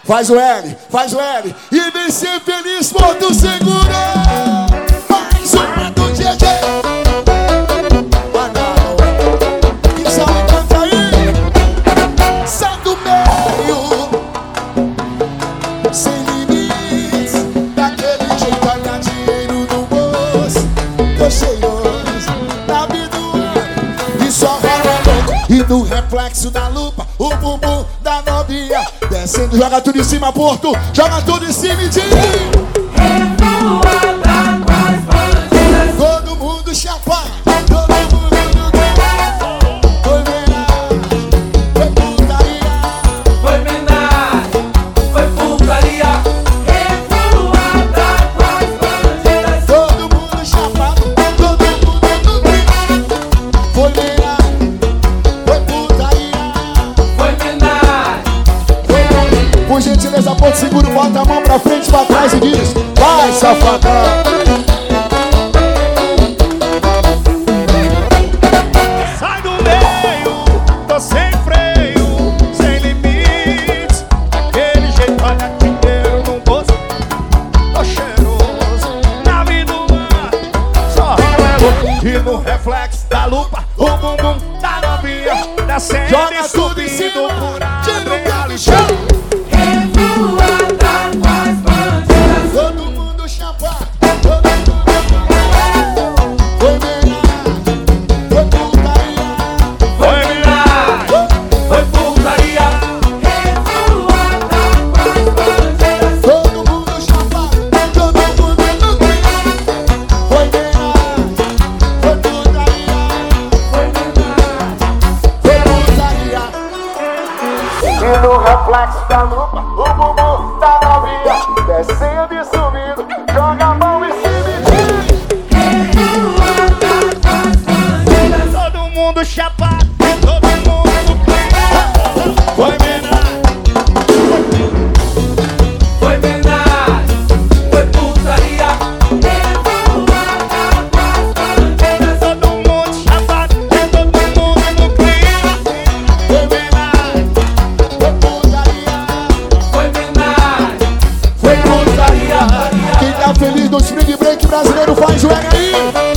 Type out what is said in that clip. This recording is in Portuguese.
Faz o L, faz o L. E vem ser feliz, Porto Seguro. Mais uma do GG. Ah não, que só me canta aí. Sai do meio, sem limites. Daquele jeito, olha dinheiro no bolso. Tô cheiroso, na vida e só rola louco. E no reflexo da lupa, o bumbum da novinha descendo, joga tudo em cima, Porto. Joga tudo em cima e diz: revoada com as bandidas. todo mundo chapa, todo mundo no grau. Foi menagem, foi putaria. Foi homenagem, foi putaria. Revoada com as bandidas. Todo mundo chapado, todo mundo no grau. Foi menagem, foi putaria. Foi homenagem. Por gentileza, Porto Seguro, bota a mão pra frente, pra trás e diz: vai, safadão. Sai do meio, tô sem freio, sem limites. Aquele jeito, olha dinheiro no bolso. Tô cheiroso, na vida humana, só rolo. E no reflexo da lupa, o bumbum da novinha descendo Joga e tudo em subindo cima, por tira o adrenalina. chão. Revoada com as bandidas. Todo mundo chapado, todo mundo no grau. Foi menagem, foi putaria. Foi homenagem, foi putaria. Revoada com as bandidas. Todo mundo chapado, todo mundo no grau. Foi menagem, foi putaria. Foi homenagem. Foi putaria. E no reflexo da lupa, o bumbum da novinha descendo e subindo, joga a mão em cima e diz: Revoada com as bandidas. Todo mundo chapado, todo mundo no clima. Foi menagem, Foi homenagem, foi putaria. Revoada com as bandidas. todo mundo chapado, todo mundo no clima. foi menagem, foi putaria. Foi homenagem, Foi putaria. Quem tá feliz no Spring Break brasileiro faz o R aí.